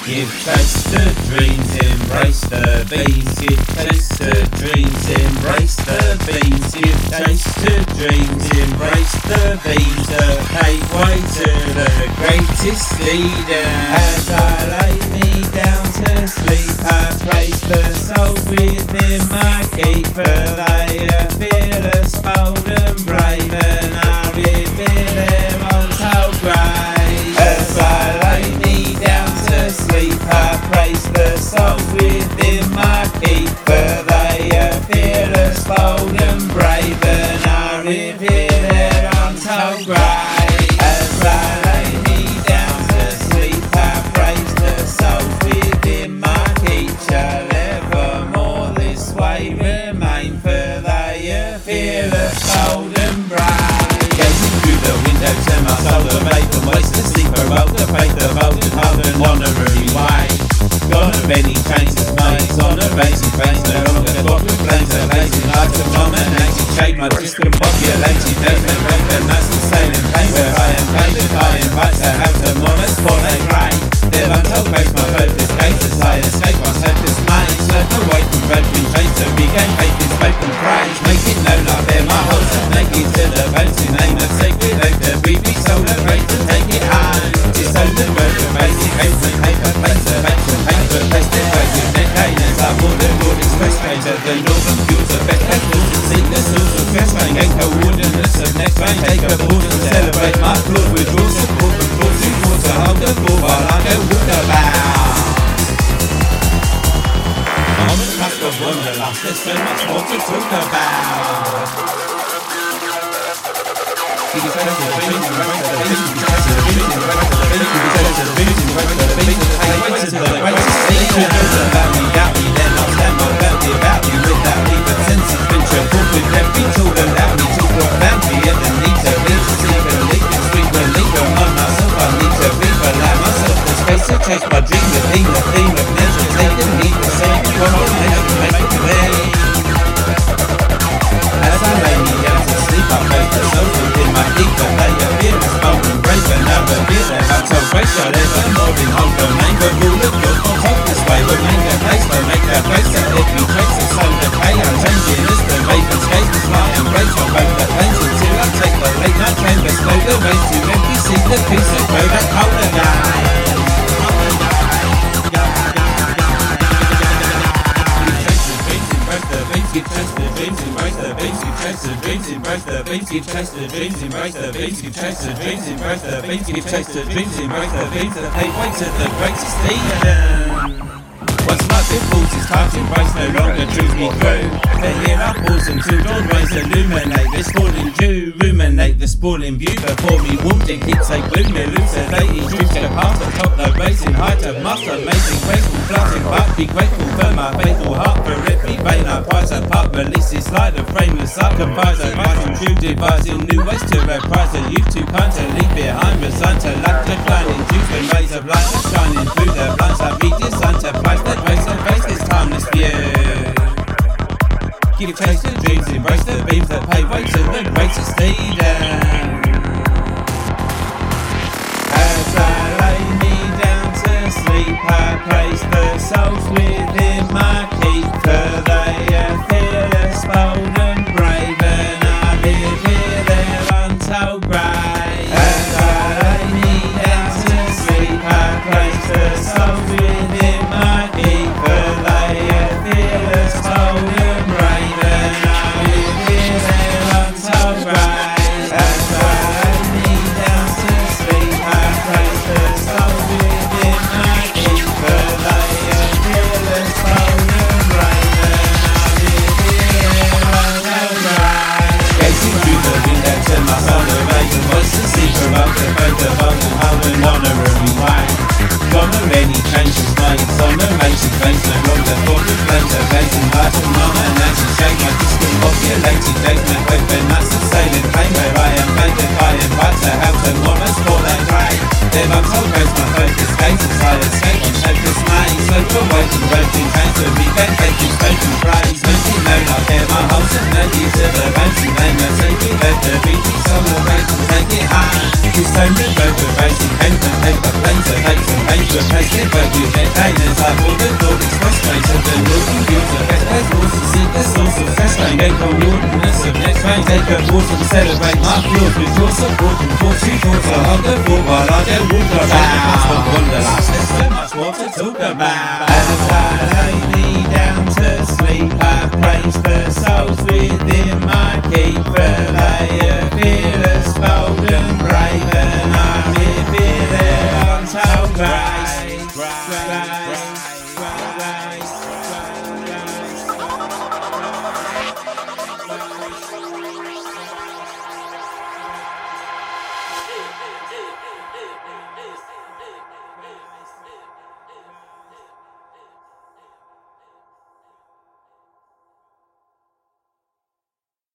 Give chase to dreams, embrace the beans. Give chase to dreams, embrace the beans. Give chase to dreams, embrace the beans. The gateway to the greatest Eden. As I lay me down to sleep, I praise the soul within my keeper. They are fearless, bold and brave, and I reveal their untold grace. As I lay me down to sleep, I praise the soul within my keeper. They are fearless, bold and brave, and I reveal their untold grace. As I lay me down to sleep, I praise the soul within my teacher. Evermore this way remain, for they are fearless, bold and brave. Gazing through the window to my soul, the maiden waits to sleep, awoke the faith of old and hard and honorary way. Gone are many changes made on a racing face, no longer fought with flames, a blazing light of dominating shade, my discombobulated basement, and that's the same in pain, where I am paid and I invite to have the moments for they pray. Their untold grace, my focus gaze as I escape my selfless mind. Slip away from broken chains to regain faith in spoken praise. Make it known I bear my hopes and make it to the bones in name of sacred oath. The breathy soul of grace to take it home. Disown the word of basic hates and paper plates of action. Paper placed in words with their cadence. I will the Lord express strange of the northern fuels of best festivals and seek the source of fresh rain. Gain coordinates of next rain. Take a pause and celebrate my Lord. Withdraw support from floor to floor to hold the ball while I go walk about. On the cusp of wanderlust, there's so much more to talk about. Give us the dreams and break the beats. Give us the dreams and break the beats. Give us the dreams and break the beats. Hey, wait till the greatest secret is about me, doubt me, then I'll stand my ground about you without even sense of venture. Talk with every tool, allow me to profound me and the need to lead to see the leap and sweet relief on myself. I need to realign myself. The space to chase my dream, the theme of measure. Taking me the same coronation, make the way. As I lay me down to sleep, I praise the soul within my deep, but they are fearless, bold and brave, and I reveal their untold grace. Shall evermore in whole domain, but rule of God will hold this way. Remain their place, but make their place, that every trace of soul decay. I'm changing as the raven's gaze to fly and break on both the plains until I take the late night train, but slow the race to empty see the peace of grow that colder guy. Give chase the dreams, embrace the beats. Give chase the dreams, embrace the beats. Give chase the dreams, embrace the beats. Give chase the dreams, embrace the beats. Give chase the dreams, embrace the beats. The gateway to the greatest Eden. Once life falls, it's time to embrace, no longer choose me through. Then here I pause until dawn rays illuminate this falling dew. Ruminate the sprawling view before me, warmed in keeps a gloom. Elucidating dreams go past atop the racing height of master. Amazing, graceful, flooding, but be grateful for my faithful heart. For every vein I prize apart, release this light of frameless art. Comprise a rising true, devising new ways to reprise the youth too kind to leave behind. Resigned to lack declining juice when rays of light are shining through the blinds. I redesigned to price the grace and face this timeless view. Give chase the dreams, embrace the beams that pave way to the greatest Eden. As I lay me down to sleep, I praise the souls within my keeper. They are fearless, bold and brave, and I reveal their untold grace. As I lay me down to sleep, I praise the souls within my keeper. They are fearless, bold and brave, and I reveal their untold grace. As I lay me down to sleep, I praise the souls within my keeper. They are fearless, bold and brave, and I reveal their untold grace. Gazing through the window to my soul, the raven voice to see from up the boat of old and how an honorary way. Gone are any changes made, on the racing face, no longer fought with flames, a blazing light of nominating shade, my discombobulated basement, open that's the sailing plane, where I am paid if I invite to have the moments for their grey. Their untold grace, my focus gaze as I escape on selfless maze, slope away from broken chains to regain faith in spoken praise. Make it known I bear my hopes and energies to the bones in name of sacred earth, the beating soul of grace will take it high. This time the road of racing, paint and paper planes of hate and pain. change the pace, get back with that kindness. I hold the door, express train, so the road you use the best place, rules to see the source of fresh train. Get from wilderness of next train, take a pause and celebrate my field with your support and force you thoughts. I hold the fort while I get water down. Wonderlust, there's so much more to talk about. As I lay me down to sleep, I praise the souls within my key.